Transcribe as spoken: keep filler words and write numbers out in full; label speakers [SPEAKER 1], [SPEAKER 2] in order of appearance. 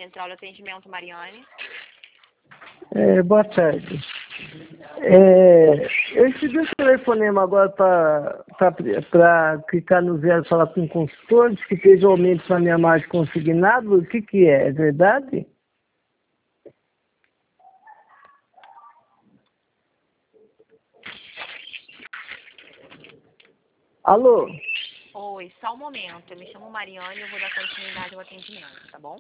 [SPEAKER 1] Central de Atendimento, Mariane.
[SPEAKER 2] É, boa tarde. É, eu recebi um telefonema agora para clicar no zero e falar com o consultor, diz que fez aumento para minha margem consignado. O que que é? É verdade? Alô?
[SPEAKER 1] Oi, só um momento. Eu me chamo Mariane e eu vou dar continuidade ao atendimento, tá bom?